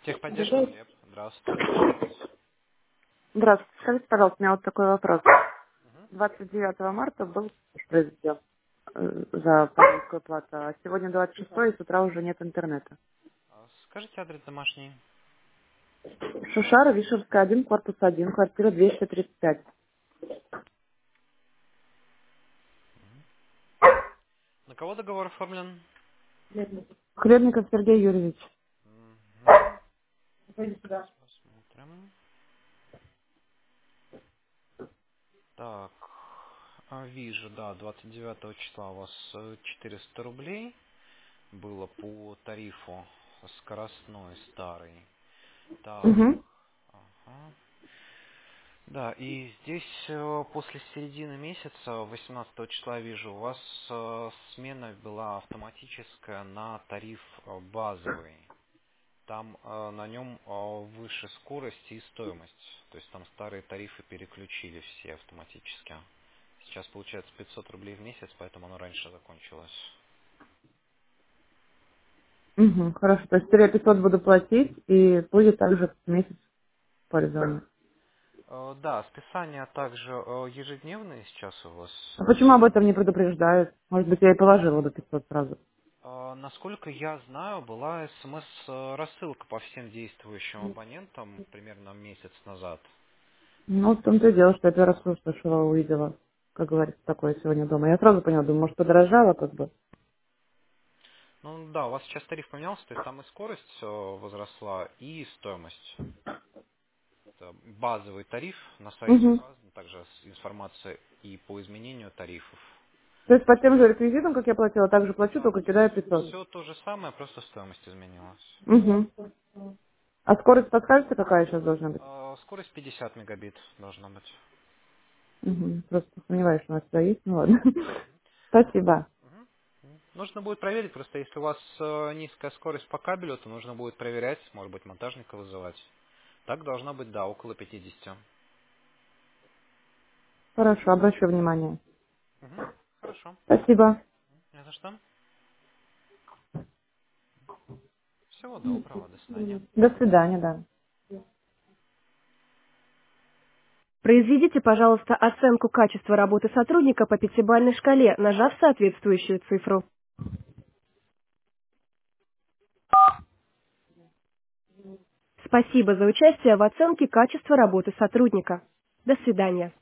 Техподдержка, Глеб. Здравствуйте, как помочь? Здравствуйте. Скажите, пожалуйста, у меня вот такой вопрос. Мгм. 29 марта был произведен за абонентскую плату, а сегодня 26 и с утра уже нет интернета. Скажите адрес домашний. Шушара, Вишерская, 1, корпус 1, квартира 235. На кого договор оформлен? Хлебников Сергей Юрьевич. Мгм. Сейчас посмотрим. Так, вижу, да, 29 числа у вас 400 рублей было по тарифу скоростной старый. Так, Угу. ага. Да, и здесь после середины месяца, 18 числа вижу, у вас смена была автоматическая на тариф базовый. Там на нем выше скорость и стоимость. То есть там старые тарифы переключили все автоматически. Сейчас получается 500 рублей в месяц, поэтому оно раньше закончилось. Угу. Хорошо. То есть 4500 буду платить и будет также месяц пользования. Да, списания также ежедневные сейчас у вас. А почему об этом не предупреждают? Может быть, я и положила до 500 сразу. Насколько я знаю, была СМС-рассылка по всем действующим абонентам примерно месяц назад. Ну, в том-то и дело, что я первый раз услышала, увидела, как говорится, такое сегодня дома. Я сразу поняла, думаю, может, подорожало как бы. Ну да, у вас сейчас тариф поменялся, то есть там и скорость возросла, и стоимость. Это базовый тариф, на сайте Угу. указана также информация и по изменению тарифов. То есть по тем же реквизитам, как я платила, так же плачу, Да, только кидаю 500. все то же самое, просто стоимость изменилась. Угу. А скорость подскажете, какая сейчас должна быть? Скорость 50 мегабит должна быть. Угу. Просто сомневаюсь, что у нас сюда есть. Ну ладно. Спасибо. Мгм. Нужно будет проверить, просто если у вас низкая скорость по кабелю, то нужно будет проверять, может быть, монтажника вызывать. Так должно быть, да, около 50. Хорошо, обращу внимание. Мгм. Хорошо. Спасибо. Не за что. Всего доброго, до свидания. До свидания, да. Произведите, пожалуйста, оценку качества работы сотрудника по пятибалльной шкале, нажав соответствующую цифру. Спасибо за участие в оценке качества работы сотрудника. До свидания.